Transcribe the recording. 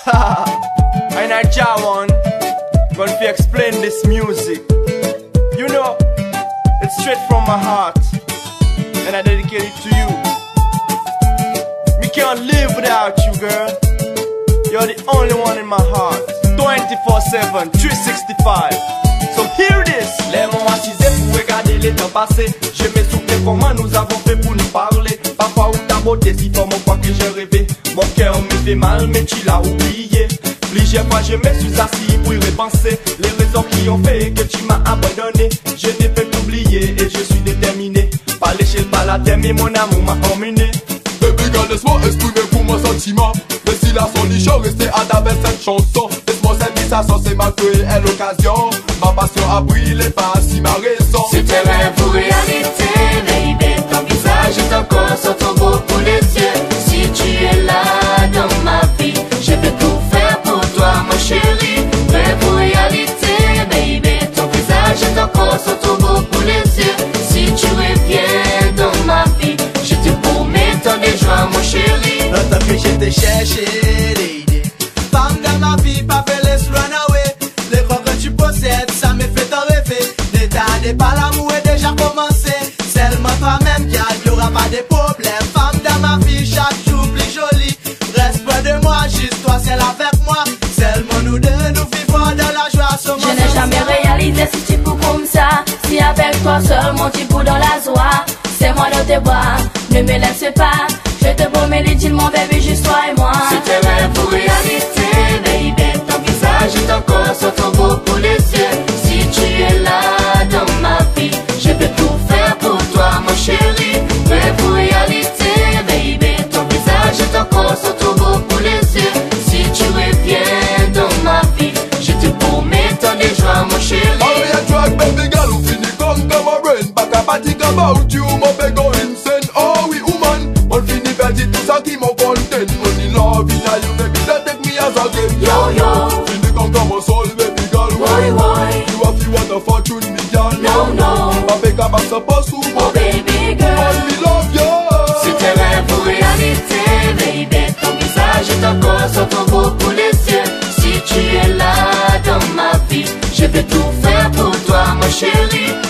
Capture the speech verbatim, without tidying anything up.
And I Jah one gonna fi explain this music. You know, it's straight from my heart, and I dedicate it to you. Me can't live without you, girl. You're the only one in my heart, twenty-four seven, three sixty-five. So hear this. Les moments assisés pour regarder les temps passés. Je me souviens comment nous avons fait pour nous parler. Parfois où ta beauté si fort, mon quoi que j'ai rêvé. Mon cœur me fait mal mais tu l'as oublié. Plusieurs fois je me suis assis pour y repenser. Les raisons qui ont fait que tu m'as abandonné. Je ne peux t'oublier et je suis déterminé. Pas lécher pas la terre mais mon amour m'a emmené. Baby girl, laisse-moi exprimer pour mon sentiment. Mais si la solution restait à travers cette chanson, laisse-moi cette ça c'est ma cruelle l'occasion. Ma passion a brillé, pas si ma raison. C'était rêve ou réalité, baby. Ton visage est encore sur ton beau pour les yeux. Si tu es là dans ma vie, je peux tout faire pour toi, mon chéri. Rêve ou réalité, baby. Ton visage est encore sur ton beau pour les yeux. Si tu reviens dans ma vie, je te promets tant de joie, mon chéri. Longtemps que je te cherché, lady. Femme dans ma vie, pas fait laisse run away. Le corps que tu possèdes, ça me fait t'en rêver. Ne tardez pas, l'amour est déjà commencé. Seulement toi-même, car il n'y aura pas de problème. Femme dans ma vie, chaque jour plus jolie. Reste près de moi, juste toi seul avec moi. Seulement nous deux, nous vivons dans la joie. Je n'ai jamais réalisé ce type comme ça. Si avec toi seul, mon type dans la joie. C'est moi de tes bras, ne me laisse pas. Je te promets, dit mon bébé, juste toi et moi. C'était rêve ou réalité, baby. Ton visage est encore sur ton beau pour les yeux. Si tu es là dans ma vie, je peux tout faire pour toi, mon chéri. Rêve ou réalité, baby. Ton visage est encore sur ton beau pour les yeux. Si tu reviens dans ma vie, je te promets tant de joie, mon chéri. Hurry and track, baby girl, who finna come come a brain. Back up and think about you, my beg go insane. Oh, we woman, on finna perdre tout ça qui m'en content. Money love in you, baby, don't take me as a game. Yo, yo. Finna come come a soul, baby girl. Why, why? You have to want a fortune, me girl. No, no. My beg up and suppose to, Oh, baby girl. me love you. C'était rêve ou réalité, baby. Ton visage est encore sur ton beau pour les yeux. Si tu es là dans ma vie, je vais tout faire pour toi, mon chéri.